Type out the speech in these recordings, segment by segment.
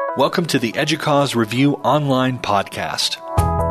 Welcome to the EDUCAUSE Review Online Podcast.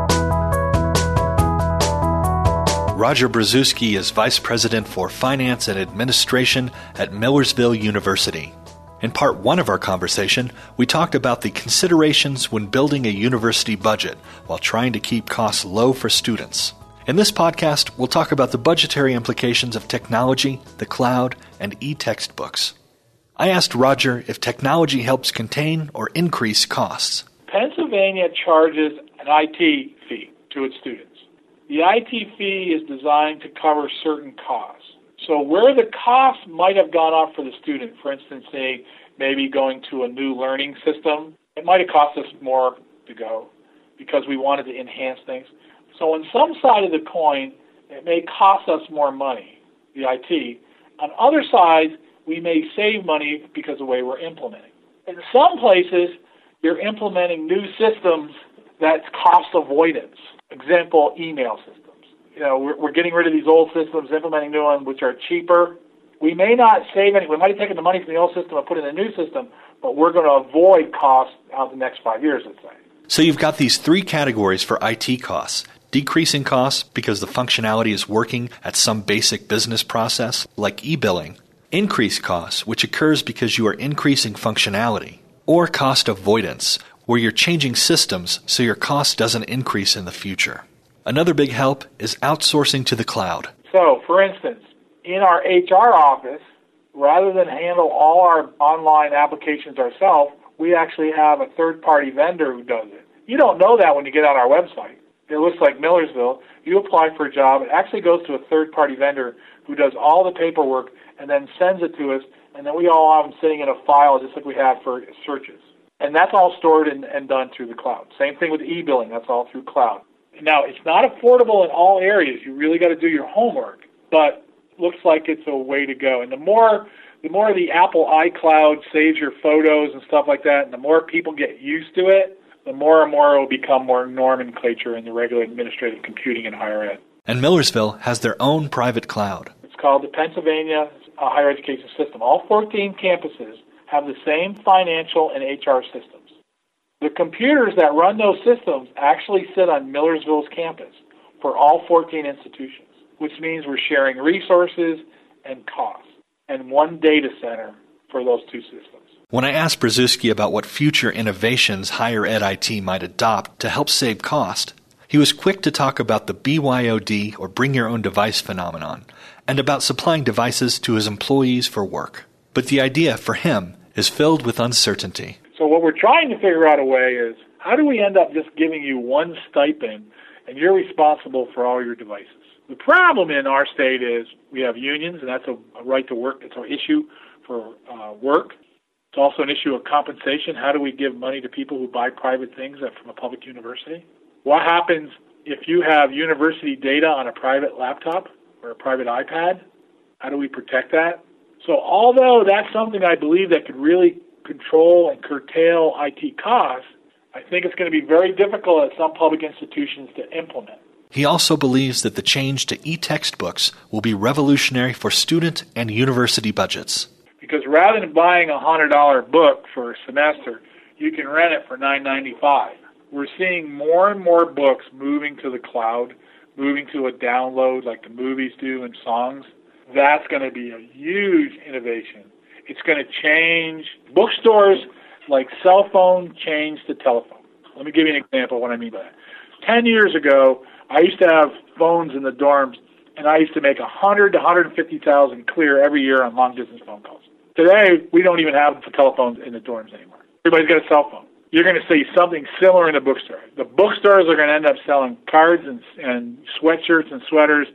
Roger Brzezinski is Vice President for Finance and Administration at Millersville University. In part one of our conversation, we talked about the considerations when building a university budget while trying to keep costs low for students. In this podcast, we'll talk about the budgetary implications of technology, the cloud, and e-textbooks. I asked Roger if technology helps contain or increase costs. Pennsylvania charges an IT fee to its students. The IT fee is designed to cover certain costs. So where the cost might have gone up for the student, for instance, say maybe going to a new learning system, it might have cost us more to go because we wanted to enhance things. So on some side of the coin, it may cost us more money, the IT. On other sides, we may save money because of the way we're implementing. In some places, you're implementing new systems that's cost avoidance. Example, email systems. We're getting rid of these old systems, implementing new ones which are cheaper. We may not save any. We might have taken the money from the old system and put it in a new system, but we're going to avoid costs out the next 5 years, let's say. So you've got these three categories for IT costs. Decreasing costs because the functionality is working at some basic business process, like e-billing. Increased costs, which occurs because you are increasing functionality. Or cost avoidance, where you're changing systems so your cost doesn't increase in the future. Another big help is outsourcing to the cloud. So, for instance, in our HR office, rather than handle all our online applications ourselves, we actually have a third-party vendor who does it. You don't know that when you get on our website. It looks like Millersville. You apply for a job. It actually goes to a third-party vendor who does all the paperwork and then sends it to us, and then we all have them sitting in a file just like we have for searches. And that's all stored and done through the cloud. Same thing with e-billing. That's all through cloud. Now, it's not affordable in all areas. You really got to do your homework, but looks like it's a way to go. And the more the Apple iCloud saves your photos and stuff like that, and the more people get used to it, the more and more it will become more nomenclature in the regular administrative computing in higher ed. And Millersville has their own private cloud. It's called the Pennsylvania Higher Education System. All 14 campuses have the same financial and HR systems. The computers that run those systems actually sit on Millersville's campus for all 14 institutions, which means we're sharing resources and costs and one data center for those two systems. When I asked Brzezinski about what future innovations higher ed IT might adopt to help save cost, he was quick to talk about the BYOD, or Bring Your Own Device phenomenon, and about supplying devices to his employees for work. But the idea, for him, is filled with uncertainty. So what we're trying to figure out a way is, how do we end up just giving you one stipend and you're responsible for all your devices? The problem in our state is we have unions, and that's a right to work. It's an issue for work. It's also an issue of compensation. How do we give money to people who buy private things from a public university? What happens if you have university data on a private laptop or a private iPad? How do we protect that? So although that's something I believe that could really control and curtail IT costs, I think it's going to be very difficult at some public institutions to implement. He also believes that the change to e-textbooks will be revolutionary for student and university budgets. Because rather than buying a $100 book for a semester, you can rent it for $9.95. We're seeing more and more books moving to the cloud, moving to a download like the movies do and songs. That's going to be a huge innovation. It's going to change. Bookstores, like cell phone, changed to telephone. Let me give you an example of what I mean by that. 10 years ago, I used to have phones in the dorms, and I used to make 100 to 150,000 clear every year on long-distance phone calls. Today, we don't even have the telephones in the dorms anymore. Everybody's got a cell phone. You're going to see something similar in a bookstore. The bookstores are going to end up selling cards and sweatshirts and sweaters,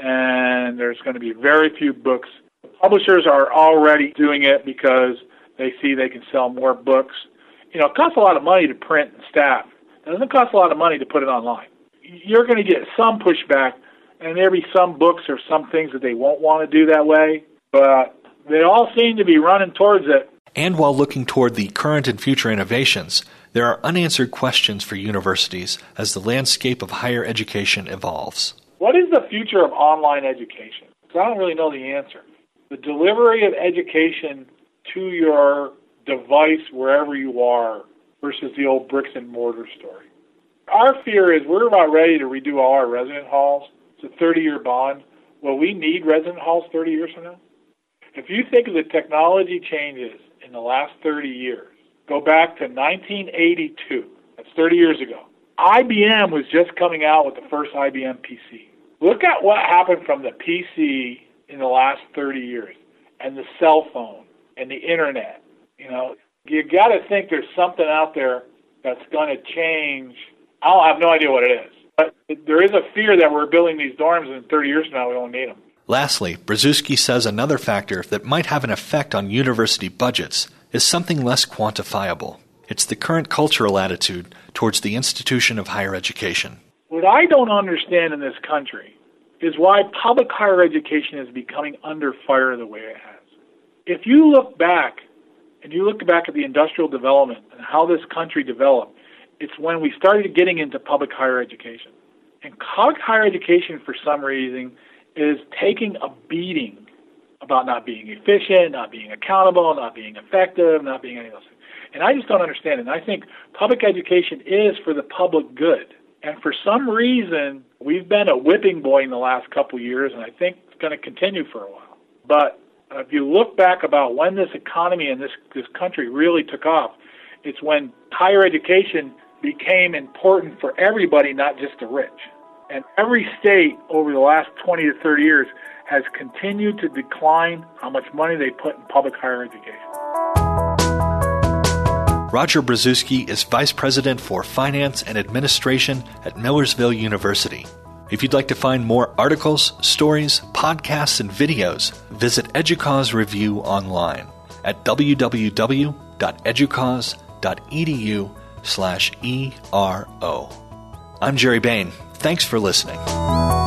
and there's going to be very few books. Publishers are already doing it because they see they can sell more books. It costs a lot of money to print and staff. It doesn't cost a lot of money to put it online. You're going to get some pushback, and there'll be some books or some things that they won't want to do that way, but they all seem to be running towards it. And while looking toward the current and future innovations, there are unanswered questions for universities as the landscape of higher education evolves. What is the future of online education? Because I don't really know the answer. The delivery of education to your device wherever you are versus the old bricks and mortar story. Our fear is we're about ready to redo all our resident halls. It's a 30-year bond. Will we need resident halls 30 years from now? If you think of the technology changes in the last 30 years, go back to 1982. That's 30 years ago. IBM was just coming out with the first IBM PC. Look at what happened from the PC in the last 30 years, and the cell phone, and the internet. You got to think there's something out there that's going to change. I have no idea what it is. But there is a fear that we're building these dorms and 30 years from now we won't need them. Lastly, Brzezowski says another factor that might have an effect on university budgets is something less quantifiable. It's the current cultural attitude towards the institution of higher education. What I don't understand in this country is why public higher education is becoming under fire the way it has. If you look back, and you look back at the industrial development and how this country developed, it's when we started getting into public higher education. And public higher education, for some reason, is taking a beating about not being efficient, not being accountable, not being effective, not being any of those things. And I just don't understand it. And I think public education is for the public good. And for some reason, we've been a whipping boy in the last couple of years, and I think it's going to continue for a while. But if you look back about when this economy and this country really took off, it's when higher education became important for everybody, not just the rich. And every state over the last 20 to 30 years has continued to decline how much money they put in public higher education. Roger Brzezowski is Vice President for Finance and Administration at Millersville University. If you'd like to find more articles, stories, podcasts, and videos, visit EDUCAUSE Review online at www.educause.edu/ERO. I'm Jerry Bain. Thanks for listening.